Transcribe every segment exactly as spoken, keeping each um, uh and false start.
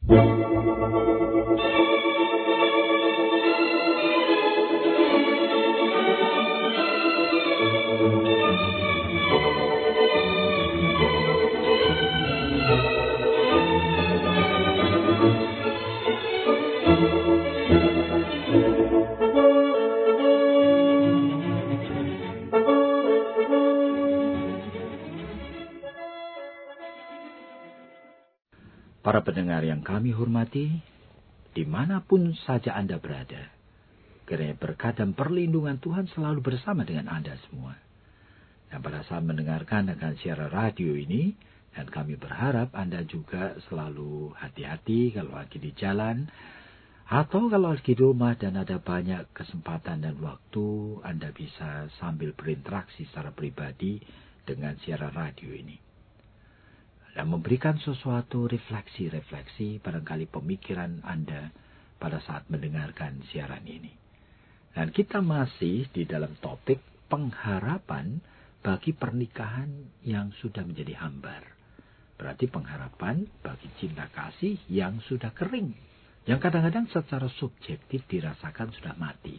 Para pendengar yang kami hormati, dimanapun saja Anda berada, kiranya berkat dan perlindungan Tuhan selalu bersama dengan Anda semua. Dan pada saat mendengarkan akan siaran radio ini, dan kami berharap Anda juga selalu hati-hati kalau lagi di jalan, atau kalau lagi di rumah dan ada banyak kesempatan dan waktu, Anda bisa sambil berinteraksi secara pribadi dengan siaran radio ini. Dan memberikan sesuatu refleksi-refleksi barangkali pemikiran Anda pada saat mendengarkan siaran ini. Dan kita masih di dalam topik pengharapan bagi pernikahan yang sudah menjadi hambar. Berarti pengharapan bagi cinta kasih yang sudah kering. Yang kadang-kadang secara subjektif dirasakan sudah mati.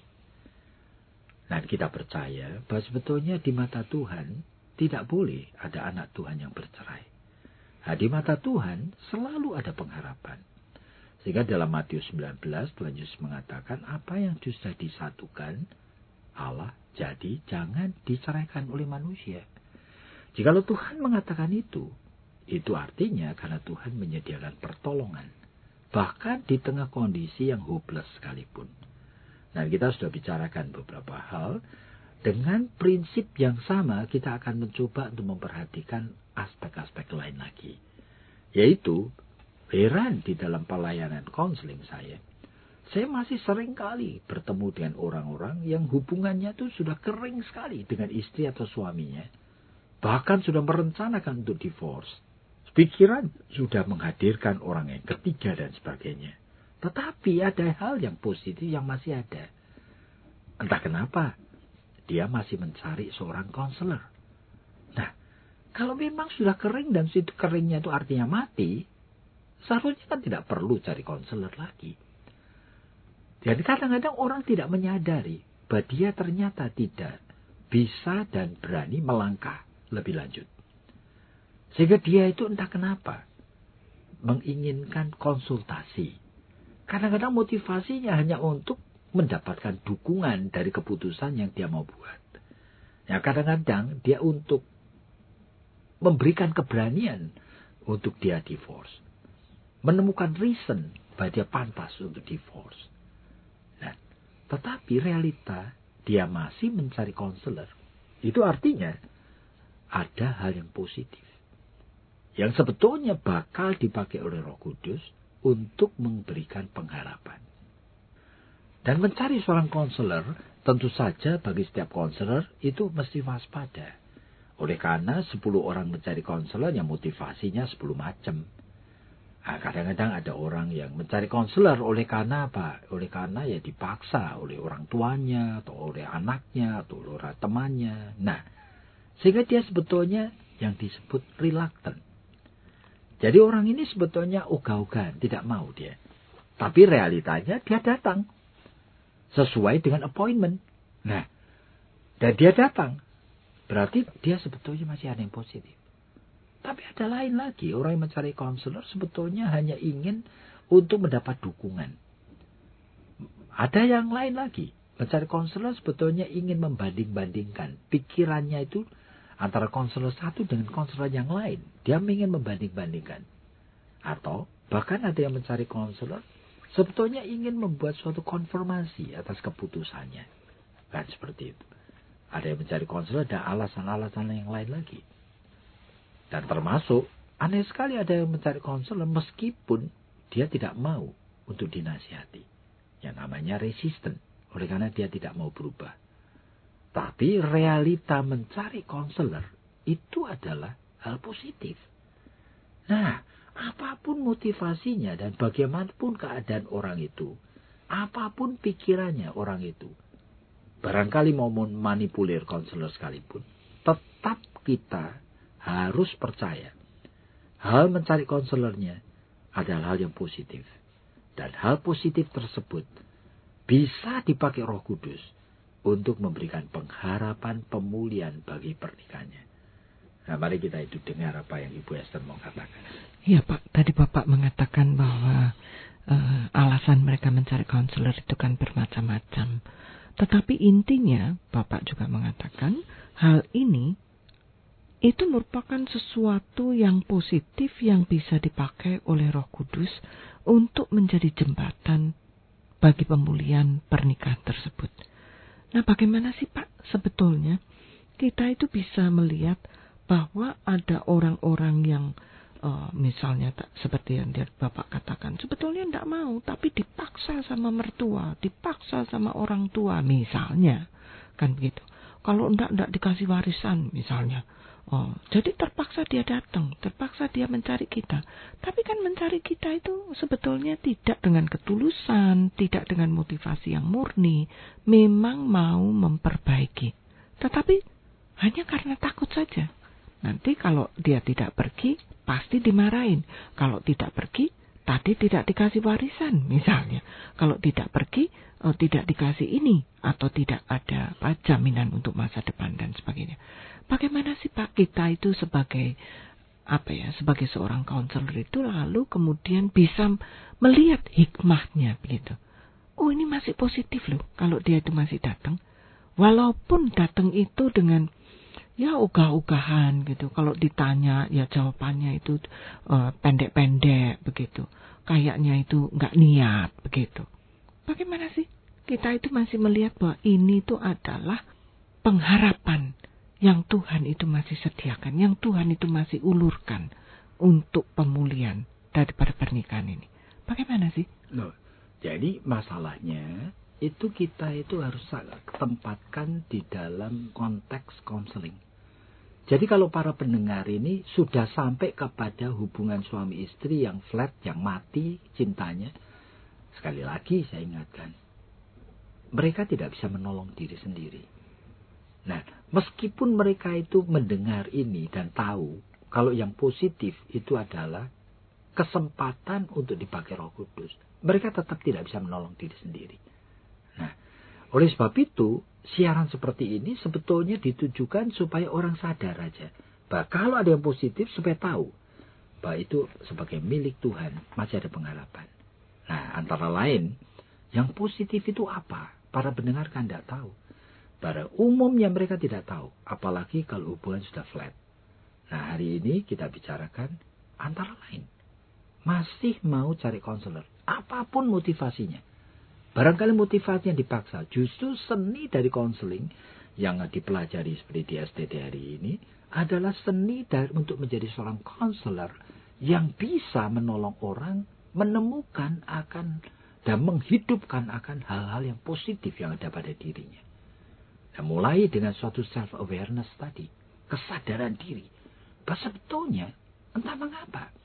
Dan kita percaya bahwa sebetulnya di mata Tuhan tidak boleh ada anak Tuhan yang bercerai. Nah, di mata Tuhan selalu ada pengharapan. Sehingga dalam Matius sembilan belas Tuhan Yesus mengatakan apa yang sudah disatukan Allah, jadi jangan diceraikan oleh manusia. Jikalau Tuhan mengatakan itu, itu artinya karena Tuhan menyediakan pertolongan. Bahkan di tengah kondisi yang hopeless sekalipun. Nah, kita sudah bicarakan beberapa hal. Dengan prinsip yang sama kita akan mencoba untuk memperhatikan aspek-aspek lain lagi. Yaitu, heran di dalam pelayanan konseling saya. Saya masih sering kali bertemu dengan orang-orang yang hubungannya itu sudah kering sekali dengan istri atau suaminya. Bahkan sudah merencanakan untuk divorce. Pikiran sudah menghadirkan orang yang ketiga dan sebagainya. Tetapi ada hal yang positif yang masih ada. Entah kenapa, dia masih mencari seorang konselor. Nah, kalau memang sudah kering dan situ keringnya itu artinya mati, seharusnya kan tidak perlu cari konselor lagi. Jadi kadang-kadang orang tidak menyadari bahwa dia ternyata tidak bisa dan berani melangkah lebih lanjut. Sehingga dia itu entah kenapa menginginkan konsultasi. Kadang-kadang motivasinya hanya untuk mendapatkan dukungan dari keputusan yang dia mau buat. Ya, kadang-kadang dia untuk memberikan keberanian untuk dia divorce. Menemukan reason bahwa dia pantas untuk divorce. Nah, tetapi realita dia masih mencari konselor. Itu artinya ada hal yang positif. Yang sebetulnya bakal dipakai oleh Roh Kudus untuk memberikan pengharapan. Dan mencari seorang konselor, tentu saja bagi setiap konselor itu mesti waspada. Oleh karena sepuluh orang mencari konselor yang motivasinya sepuluh macam. Nah, kadang-kadang ada orang yang mencari konselor oleh karena apa? Oleh karena ya dipaksa oleh orang tuanya, atau oleh anaknya, atau oleh temannya. Nah, sehingga dia sebetulnya yang disebut reluctant. Jadi orang ini sebetulnya ogah-ogahan, tidak mau dia. Tapi realitanya dia datang. Sesuai dengan appointment. Nah, dan dia datang. Berarti dia sebetulnya masih ada yang positif. Tapi ada lain lagi. Orang yang mencari konselor sebetulnya hanya ingin untuk mendapat dukungan. Ada yang lain lagi. Mencari konselor sebetulnya ingin membanding-bandingkan. Pikirannya itu antara konselor satu dengan konselor yang lain. Dia ingin membanding-bandingkan. Atau bahkan ada yang mencari konselor sebetulnya ingin membuat suatu konfirmasi atas keputusannya. Kan seperti itu. Ada yang mencari konselor dan alasan-alasan yang lain lagi. Dan termasuk, aneh sekali ada yang mencari konselor meskipun dia tidak mau untuk dinasihati. Yang namanya resisten. Oleh karena dia tidak mau berubah. Tapi realita mencari konselor itu adalah hal positif. Nah, apapun motivasinya dan bagaimanapun keadaan orang itu, apapun pikirannya orang itu, barangkali mau memanipulir konselor sekalipun, tetap kita harus percaya hal mencari konselornya adalah hal yang positif. Dan hal positif tersebut bisa dipakai Roh Kudus untuk memberikan pengharapan pemulihan bagi pernikahannya. Nah, mari kita itu dengar apa yang Ibu Esther mau katakan. Iya Pak, tadi Bapak mengatakan bahwa uh, alasan mereka mencari konselor itu kan bermacam-macam. Tetapi intinya Bapak juga mengatakan hal ini itu merupakan sesuatu yang positif yang bisa dipakai oleh Roh Kudus untuk menjadi jembatan bagi pemulihan pernikahan tersebut. Nah, bagaimana sih Pak sebetulnya kita itu bisa melihat bahwa ada orang-orang yang uh, misalnya tak, seperti yang dia Bapak katakan, sebetulnya tidak mau, tapi dipaksa sama mertua, dipaksa sama orang tua misalnya, kan begitu. Kalau tidak tidak dikasih warisan misalnya, oh, jadi terpaksa dia datang, terpaksa dia mencari kita. Tapi kan mencari kita itu sebetulnya tidak dengan ketulusan, tidak dengan motivasi yang murni, memang mau memperbaiki. Tetapi hanya karena takut saja. Nanti kalau dia tidak pergi, pasti dimarahin. Kalau tidak pergi, tadi tidak dikasih warisan misalnya. Kalau tidak pergi, oh, tidak dikasih ini. Atau tidak ada apa, jaminan untuk masa depan dan sebagainya. Bagaimana sih Pak kita itu sebagai apa ya, sebagai seorang konselor itu lalu kemudian bisa melihat hikmahnya begitu. Oh, ini masih positif loh kalau dia itu masih datang. Walaupun datang itu dengan ya ogah-ogahan gitu. Kalau ditanya ya jawabannya itu uh, pendek-pendek begitu. Kayaknya itu nggak niat begitu. Bagaimana sih kita itu masih melihat bahwa ini itu adalah pengharapan yang Tuhan itu masih sediakan, yang Tuhan itu masih ulurkan untuk pemulihan daripada pernikahan ini. Bagaimana sih? Loh, jadi masalahnya itu kita itu harus tempatkan di dalam konteks konseling. Jadi kalau para pendengar ini sudah sampai kepada hubungan suami istri yang flat, yang mati cintanya, sekali lagi saya ingatkan, mereka tidak bisa menolong diri sendiri. Nah, meskipun mereka itu mendengar ini dan tahu kalau yang positif itu adalah kesempatan untuk dipakai Roh Kudus, mereka tetap tidak bisa menolong diri sendiri. Nah, oleh sebab itu, siaran seperti ini sebetulnya ditujukan supaya orang sadar aja. Bahwa kalau ada yang positif supaya tahu bahwa itu sebagai milik Tuhan, masih ada pengharapan. Nah, antara lain, yang positif itu apa? Para pendengar kan tidak tahu. Pada umumnya mereka tidak tahu, apalagi kalau hubungan sudah flat. Nah, hari ini kita bicarakan antara lain, masih mau cari konselor, apapun motivasinya. Barangkali motivasinya dipaksa. Justru seni dari konseling yang dipelajari seperti di S T T hari ini adalah seni dari, untuk menjadi seorang konselor yang bisa menolong orang menemukan akan dan menghidupkan akan hal-hal yang positif yang ada pada dirinya. Nah, mulai dengan suatu self-awareness tadi, kesadaran diri. Bahwa sebetulnya, entah mengapa,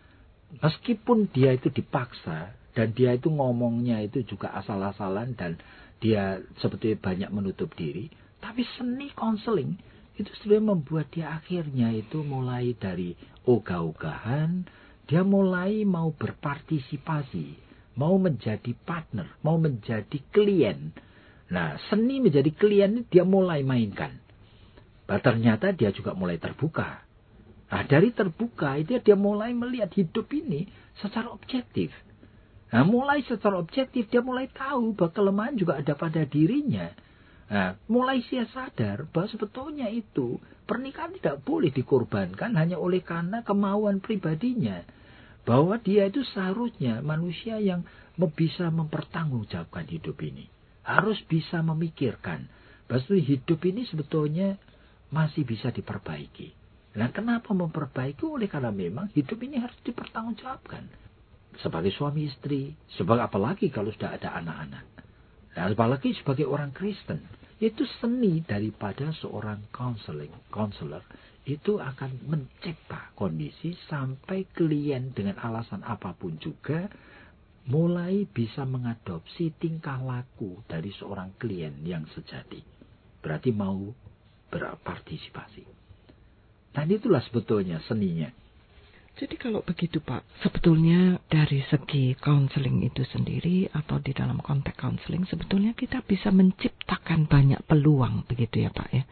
meskipun dia itu dipaksa, dan dia itu ngomongnya itu juga asal-asalan dan dia seperti banyak menutup diri. Tapi seni konseling itu sebenarnya membuat dia akhirnya itu mulai dari ogah-ogahan. Dia mulai mau berpartisipasi. Mau menjadi partner. Mau menjadi klien. Nah, seni menjadi klien ini dia mulai mainkan. Nah, ternyata dia juga mulai terbuka. Nah, dari terbuka itu dia mulai melihat hidup ini secara objektif. Nah, mulai secara objektif dia mulai tahu bahwa kelemahan juga ada pada dirinya. Nah, mulai dia sadar bahwa sebetulnya itu pernikahan tidak boleh dikorbankan hanya oleh karena kemauan pribadinya. Bahwa dia itu seharusnya manusia yang bisa mempertanggungjawabkan hidup ini. Harus bisa memikirkan bahwa hidup ini sebetulnya masih bisa diperbaiki. Nah, kenapa memperbaiki? Oleh karena memang hidup ini harus dipertanggungjawabkan. Sebagai suami istri, sebagai apalagi kalau sudah ada anak-anak. Dan apalagi sebagai orang Kristen, itu seni daripada seorang konseling, konselor itu akan mencipta kondisi sampai klien dengan alasan apapun juga mulai bisa mengadopsi tingkah laku dari seorang klien yang sejati. Berarti mau berpartisipasi. Dan itulah sebetulnya seninya. Jadi kalau begitu Pak, sebetulnya dari segi counseling itu sendiri atau di dalam konteks counseling sebetulnya kita bisa menciptakan banyak peluang begitu ya Pak ya.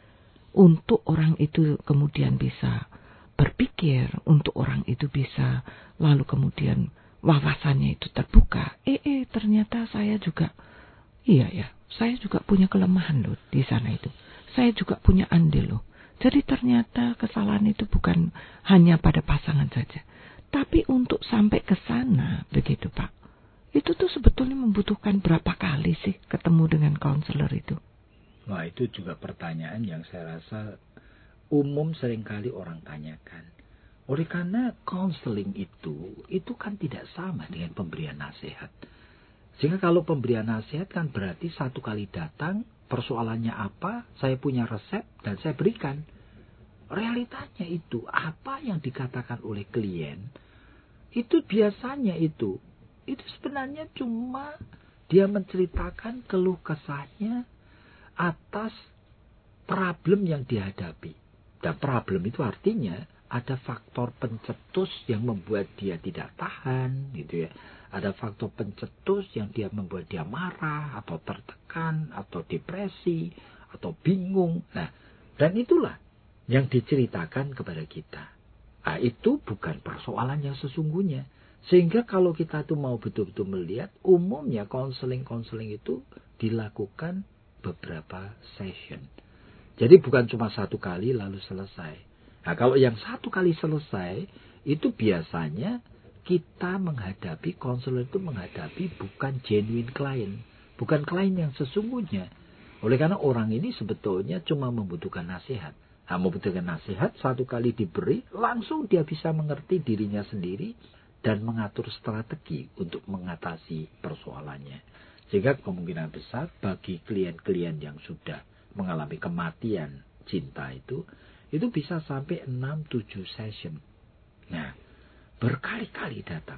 Untuk orang itu kemudian bisa berpikir, untuk orang itu bisa lalu kemudian wawasannya itu terbuka. Eh, eh ternyata saya juga, iya ya, saya juga punya kelemahan loh di sana itu. Saya juga punya andil loh. Jadi ternyata kesalahan itu bukan hanya pada pasangan saja. Tapi untuk sampai ke sana, begitu Pak. Itu tuh sebetulnya membutuhkan berapa kali sih ketemu dengan konselor itu? Wah, itu juga pertanyaan yang saya rasa umum seringkali orang tanyakan. Oleh karena konseling itu, itu kan tidak sama dengan pemberian nasihat. Sehingga kalau pemberian nasihat kan berarti satu kali datang, persoalannya apa, saya punya resep dan saya berikan. Realitanya itu, apa yang dikatakan oleh klien, itu biasanya itu, itu sebenarnya cuma dia menceritakan keluh kesahnya atas problem yang dihadapi. Dan problem itu artinya ada faktor pencetus yang membuat dia tidak tahan, gitu ya. Ada faktor pencetus yang dia membuat dia marah, atau tertekan, atau depresi, atau bingung. Nah, dan itulah yang diceritakan kepada kita. Nah, itu bukan persoalan yang sesungguhnya. Sehingga kalau kita tuh mau betul-betul melihat, umumnya konseling-konseling itu dilakukan beberapa session. Jadi bukan cuma satu kali lalu selesai. Nah, kalau yang satu kali selesai, itu biasanya kita menghadapi, konselor itu menghadapi bukan genuine client. Bukan klien yang sesungguhnya. Oleh karena orang ini sebetulnya cuma membutuhkan nasihat. Nah, membutuhkan nasihat, satu kali diberi, langsung dia bisa mengerti dirinya sendiri dan mengatur strategi untuk mengatasi persoalannya. Sehingga kemungkinan besar bagi klien-klien yang sudah mengalami kematian cinta itu, itu bisa sampai enam tujuh session. Nah, berkali-kali datang.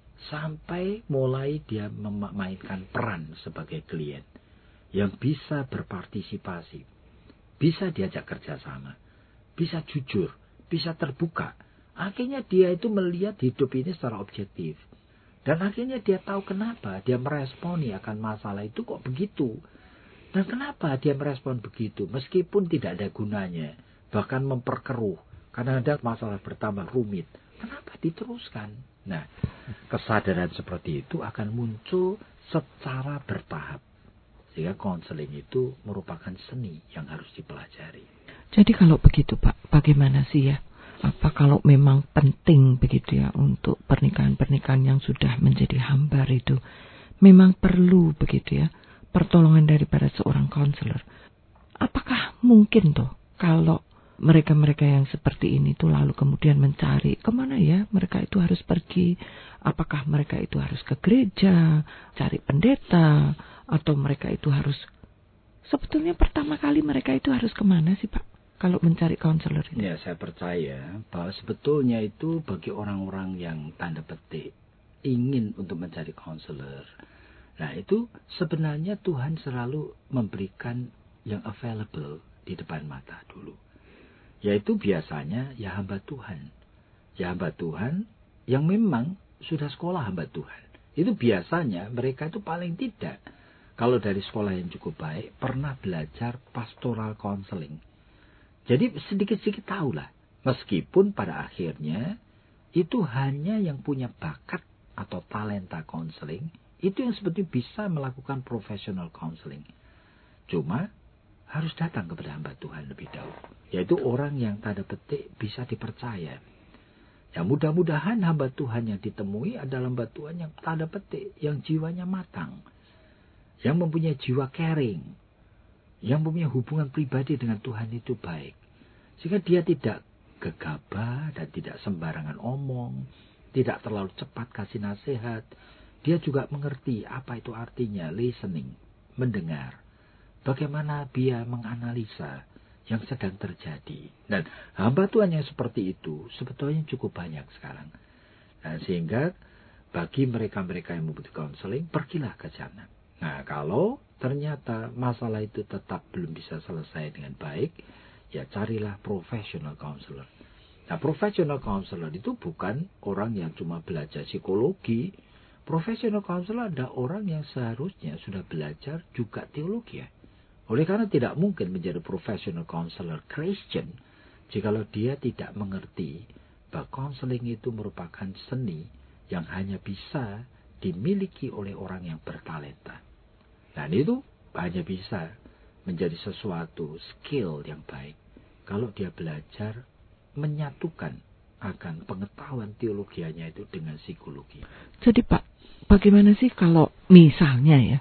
Sampai mulai dia memainkan peran sebagai klien. Yang bisa berpartisipasi. Bisa diajak kerjasama. Bisa jujur. Bisa terbuka. Akhirnya dia itu melihat hidup ini secara objektif. Dan akhirnya dia tahu kenapa dia meresponi akan masalah itu kok begitu. Dan kenapa dia merespon begitu meskipun tidak ada gunanya. Bahkan memperkeruh. Kadang-kadang masalah bertambah rumit. Kenapa diteruskan? Nah, kesadaran seperti itu akan muncul secara bertahap. Sehingga konseling itu merupakan seni yang harus dipelajari. Jadi kalau begitu Pak, bagaimana sih ya? Apa kalau memang penting begitu ya untuk pernikahan-pernikahan yang sudah menjadi hambar itu memang perlu begitu ya pertolongan daripada seorang konselor. Apakah mungkin toh kalau mereka-mereka yang seperti ini tuh lalu kemudian mencari kemana ya mereka itu harus pergi? Apakah mereka itu harus ke gereja, cari pendeta, atau mereka itu harus sebetulnya pertama kali mereka itu harus kemana sih Pak? Kalau mencari konselor itu? Ya, saya percaya bahwa sebetulnya itu bagi orang-orang yang tanda petik ingin untuk mencari konselor. Nah, itu sebenarnya Tuhan selalu memberikan yang available di depan mata dulu. Yaitu biasanya ya hamba Tuhan. Ya hamba Tuhan yang memang sudah sekolah hamba Tuhan. Itu biasanya mereka itu paling tidak, kalau dari sekolah yang cukup baik, pernah belajar pastoral counseling. Jadi sedikit-sedikit tahulah. Meskipun pada akhirnya itu hanya yang punya bakat atau talenta counseling, itu yang sebetulnya bisa melakukan professional counseling. Cuma harus datang kepada hamba Tuhan lebih dahulu. Yaitu orang yang tanda petik bisa dipercaya. Ya mudah-mudahan hamba Tuhan yang ditemui adalah hamba Tuhan yang tanda petik, yang jiwanya matang. Yang mempunyai jiwa caring. Yang mempunyai hubungan pribadi dengan Tuhan itu baik. Sehingga dia tidak gegabah dan tidak sembarangan omong. Tidak terlalu cepat kasih nasihat. Dia juga mengerti apa itu artinya listening. Mendengar. Bagaimana dia menganalisa yang sedang terjadi. Dan hamba Tuhan yang seperti itu sebetulnya cukup banyak sekarang. Nah, sehingga bagi mereka-mereka yang membutuhkan konseling, pergilah ke sana. Nah, kalau ternyata masalah itu tetap belum bisa selesai dengan baik, ya carilah professional counselor. Nah, professional counselor itu bukan orang yang cuma belajar psikologi. Professional counselor ada orang yang seharusnya sudah belajar juga teologi ya. Oleh karena tidak mungkin menjadi professional counselor Christian jikalau dia tidak mengerti bahwa counseling itu merupakan seni yang hanya bisa dimiliki oleh orang yang bertalenta. Dan itu hanya bisa menjadi sesuatu skill yang baik kalau dia belajar menyatukan akan pengetahuan teologianya itu dengan psikologi. Jadi Pak, bagaimana sih kalau misalnya ya,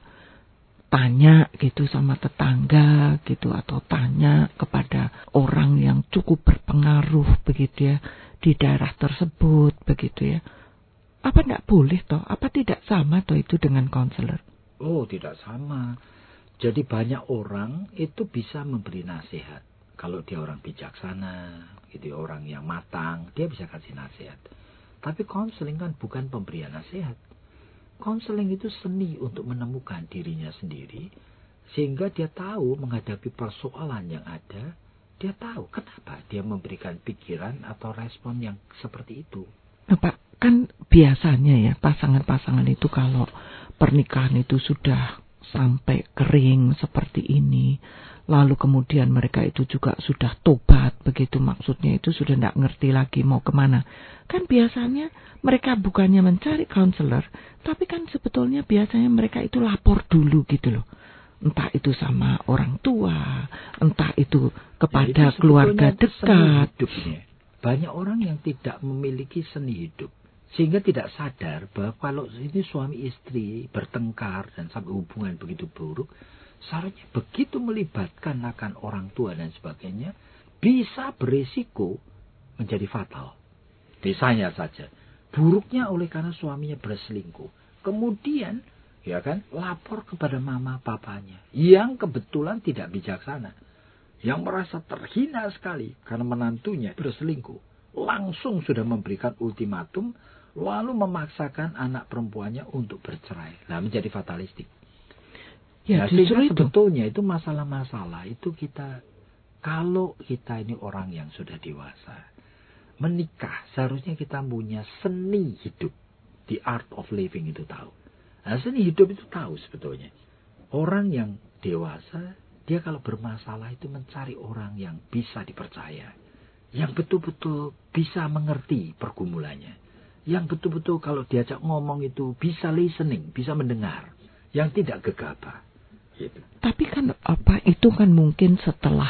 tanya gitu sama tetangga gitu, atau tanya kepada orang yang cukup berpengaruh begitu ya, di daerah tersebut begitu ya. Apa tidak boleh toh? Apa tidak sama toh itu dengan konselor? Oh, tidak sama. Jadi banyak orang itu bisa memberi nasihat. Kalau dia orang bijaksana, gitu, orang yang matang, dia bisa kasih nasihat. Tapi konseling kan bukan pemberian nasihat. Konseling itu seni untuk menemukan dirinya sendiri, sehingga dia tahu menghadapi persoalan yang ada, dia tahu kenapa dia memberikan pikiran atau respon yang seperti itu. Nah Pak, kan biasanya ya pasangan-pasangan itu kalau pernikahan itu sudah sampai kering seperti ini, lalu kemudian mereka itu juga sudah tobat, begitu maksudnya itu sudah tidak ngerti lagi mau kemana. Kan biasanya mereka bukannya mencari konselor, tapi kan sebetulnya biasanya mereka itu lapor dulu gitu loh. Entah itu sama orang tua, entah itu kepada ya, itu keluarga dekat. Banyak orang yang tidak memiliki seni hidup, sehingga tidak sadar bahwa kalau ini suami istri bertengkar dan sampai hubungan begitu buruk, seharusnya begitu melibatkan akan orang tua dan sebagainya, bisa berisiko menjadi fatal. Misalnya saja, buruknya oleh karena suaminya berselingkuh. Kemudian, ya kan, lapor kepada mama papanya, yang kebetulan tidak bijaksana. Yang merasa terhina sekali karena menantunya berselingkuh. Langsung sudah memberikan ultimatum, lalu memaksakan anak perempuannya untuk bercerai. Nah, menjadi fatalistik. Ya, nah, sehingga itu. Sebetulnya itu masalah-masalah itu kita, kalau kita ini orang yang sudah dewasa, menikah, seharusnya kita punya seni hidup. The art of living itu tahu. Nah, seni hidup itu tahu sebetulnya. Orang yang dewasa, dia kalau bermasalah itu mencari orang yang bisa dipercaya. Yang betul-betul bisa mengerti pergumulannya. Yang betul-betul kalau diajak ngomong itu bisa listening, bisa mendengar. Yang tidak gegabah. Gitu. Tapi kan apa itu kan mungkin setelah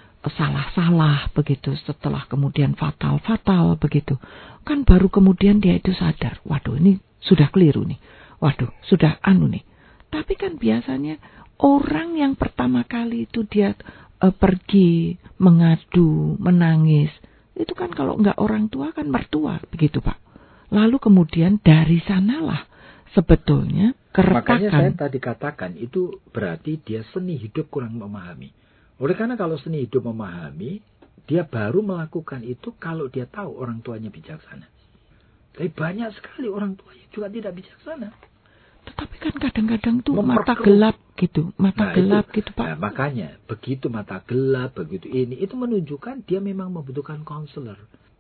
salah-salah begitu, setelah kemudian fatal-fatal begitu. Kan baru kemudian dia itu sadar, waduh ini sudah keliru nih. Waduh, sudah anu nih. Tapi kan biasanya orang yang pertama kali itu dia e, pergi mengadu, menangis, itu kan kalau enggak orang tua kan mertua, begitu Pak. Lalu kemudian dari sanalah sebetulnya kerekakan. Makanya saya tadi katakan itu berarti dia seni hidup kurang memahami. Oleh karena kalau seni hidup memahami, dia baru melakukan itu kalau dia tahu orang tuanya bijaksana. Tapi banyak sekali orang tuanya juga tidak bijaksana. Tetapi kan kadang-kadang tuh mata gelap gitu, mata nah, gelap itu, gitu Pak. Nah, makanya begitu mata gelap, begitu ini, itu menunjukkan dia memang membutuhkan konselor.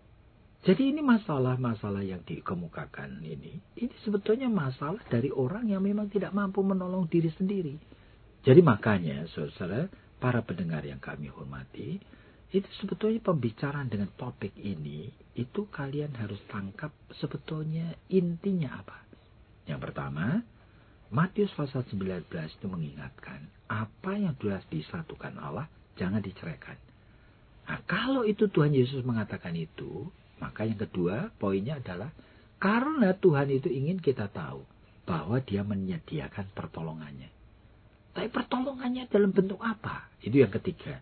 Jadi ini masalah-masalah yang dikemukakan ini, ini sebetulnya masalah dari orang yang memang tidak mampu menolong diri sendiri. Jadi makanya, saudara, para pendengar yang kami hormati, itu sebetulnya pembicaraan dengan topik ini, itu kalian harus tangkap sebetulnya intinya apa. Yang pertama, Matius pasal sembilan belas itu mengingatkan, apa yang sudah disatukan Allah, jangan diceraikan. Nah, kalau itu Tuhan Yesus mengatakan itu, maka yang kedua poinnya adalah, karena Tuhan itu ingin kita tahu bahwa dia menyediakan pertolongannya. Tapi pertolongannya dalam bentuk apa? Itu yang ketiga.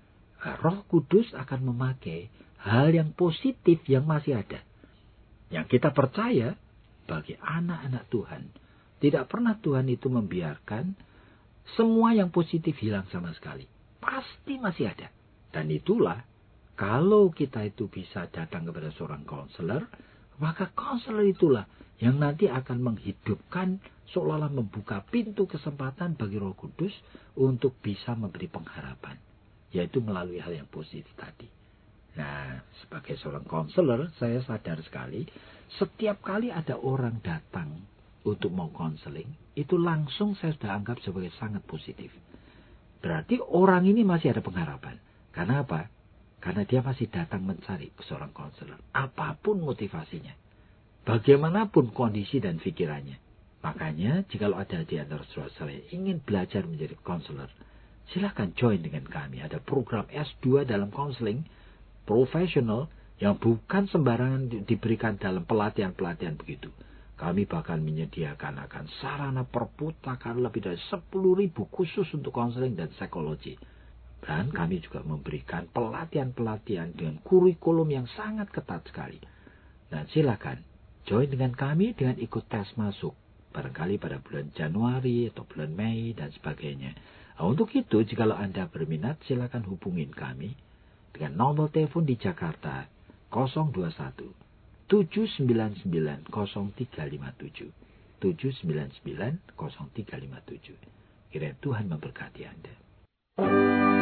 Roh Kudus akan memakai hal yang positif yang masih ada. Yang kita percaya bagi anak-anak Tuhan. Tidak pernah Tuhan itu membiarkan semua yang positif hilang sama sekali. Pasti masih ada. Dan itulah, kalau kita itu bisa datang kepada seorang konselor, maka konselor itulah yang nanti akan menghidupkan, seolah-olah membuka pintu kesempatan bagi Roh Kudus untuk bisa memberi pengharapan. Yaitu melalui hal yang positif tadi. Nah, sebagai seorang konselor, saya sadar sekali, setiap kali ada orang datang untuk mau konseling, itu langsung saya sudah anggap sebagai sangat positif. Berarti orang ini masih ada pengharapan. Karena apa? Karena dia masih datang mencari seorang konselor. Apapun motivasinya. Bagaimanapun kondisi dan pikirannya. Makanya, jika ada di antara saudara saya ingin belajar menjadi konselor, silakan join dengan kami. Ada program S dua dalam konseling profesional yang bukan sembarangan diberikan dalam pelatihan-pelatihan begitu. Kami bahkan menyediakan akan sarana perpustakaan lebih dari sepuluh ribu khusus untuk konseling dan psikologi. Dan kami juga memberikan pelatihan-pelatihan dengan kurikulum yang sangat ketat sekali. Dan silakan join dengan kami dengan ikut tes masuk. Barangkali pada bulan Januari atau bulan Mei dan sebagainya. Nah, untuk itu, jika Anda berminat, silakan hubungin kami dengan nomor telepon di Jakarta nol dua satu tujuh sembilan sembilan nol tiga lima tujuh tujuh sembilan sembilan nol tiga lima tujuh. Kiranya Tuhan memberkati Anda.